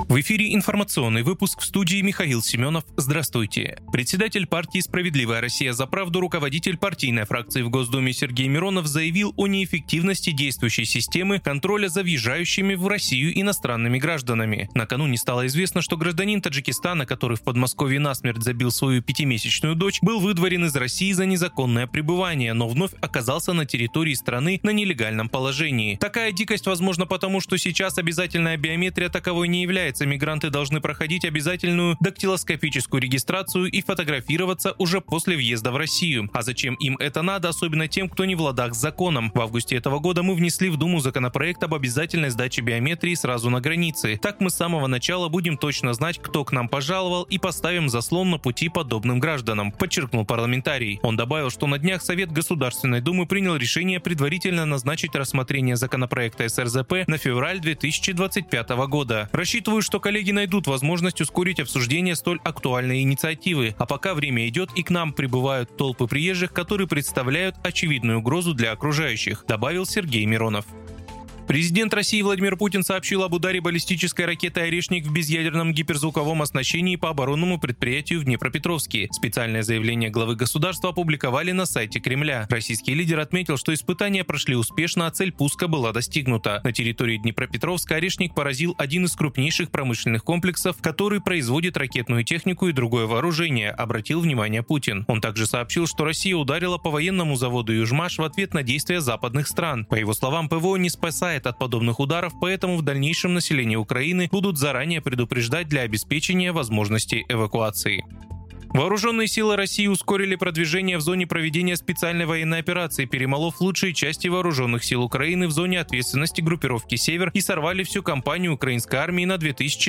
В эфире информационный выпуск, в студии Михаил Семенов. Здравствуйте. Председатель партии «Справедливая Россия за правду», руководитель партийной фракции в Госдуме Сергей Миронов заявил о неэффективности действующей системы контроля за въезжающими в Россию иностранными гражданами. Накануне стало известно, что гражданин Таджикистана, который в Подмосковье насмерть забил свою 5-месячную дочь, был выдворен из России за незаконное пребывание, но вновь оказался на территории страны на нелегальном положении. Такая дикость возможна потому, что сейчас обязательная биометрия таковой не является. Мигранты должны проходить обязательную дактилоскопическую регистрацию и фотографироваться уже после въезда в Россию. А зачем им это надо, особенно тем, кто не в ладах с законом? В августе этого года мы внесли в Думу законопроект об обязательной сдаче биометрии сразу на границе. Так мы с самого начала будем точно знать, кто к нам пожаловал, и поставим заслон на пути подобным гражданам, подчеркнул парламентарий. Он добавил, что на днях Совет Государственной Думы принял решение предварительно назначить рассмотрение законопроекта СРЗП на февраль 2025 года. Рассчитываю, что коллеги найдут возможность ускорить обсуждение столь актуальной инициативы. А пока время идет, и к нам прибывают толпы приезжих, которые представляют очевидную угрозу для окружающих, добавил Сергей Миронов. Президент России Владимир Путин сообщил об ударе баллистической ракеты «Орешник» в безъядерном гиперзвуковом оснащении по оборонному предприятию в Днепропетровске. Специальное заявление главы государства опубликовали на сайте Кремля. Российский лидер отметил, что испытания прошли успешно, а цель пуска была достигнута. На территории Днепропетровска «Орешник» поразил один из крупнейших промышленных комплексов, который производит ракетную технику и другое вооружение, обратил внимание Путин. Он также сообщил, что Россия ударила по военному заводу «Южмаш» в ответ на действия западных стран. По его словам, ПВО не спасает от подобных ударов, поэтому в дальнейшем население Украины будут заранее предупреждать для обеспечения возможности эвакуации. Вооруженные силы России ускорили продвижение в зоне проведения специальной военной операции, перемолов лучшие части вооруженных сил Украины в зоне ответственности группировки «Север» и сорвали всю кампанию украинской армии на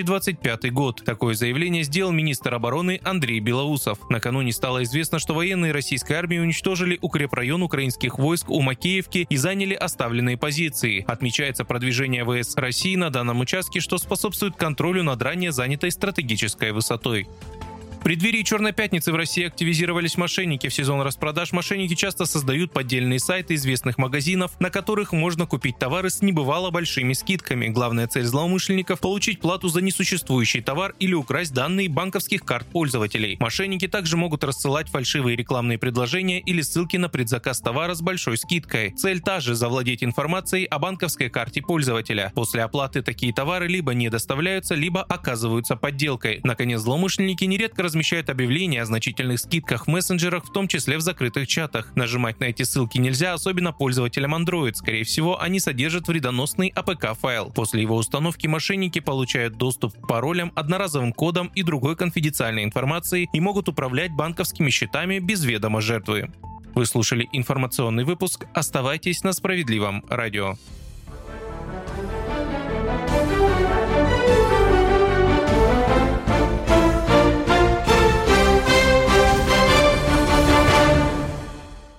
2025 год. Такое заявление сделал министр обороны Андрей Белоусов. Накануне стало известно, что военные российской армии уничтожили укрепрайон украинских войск у Макеевки и заняли оставленные позиции. Отмечается продвижение ВС России на данном участке, что способствует контролю над ранее занятой стратегической высотой. В преддверии Черной пятницы в России активизировались мошенники. В сезон распродаж мошенники часто создают поддельные сайты известных магазинов, на которых можно купить товары с небывало большими скидками. Главная цель злоумышленников – получить плату за несуществующий товар или украсть данные банковских карт пользователей. Мошенники также могут рассылать фальшивые рекламные предложения или ссылки на предзаказ товара с большой скидкой. Цель та же – завладеть информацией о банковской карте пользователя. После оплаты такие товары либо не доставляются, либо оказываются подделкой. Наконец, злоумышленники нередко размещают объявления о значительных скидках в мессенджерах, в том числе в закрытых чатах. Нажимать на эти ссылки нельзя, особенно пользователям Android. Скорее всего, они содержат вредоносный APK-файл. После его установки мошенники получают доступ к паролям, одноразовым кодам и другой конфиденциальной информации и могут управлять банковскими счетами без ведома жертвы. Вы слушали информационный выпуск. Оставайтесь на Справедливом радио.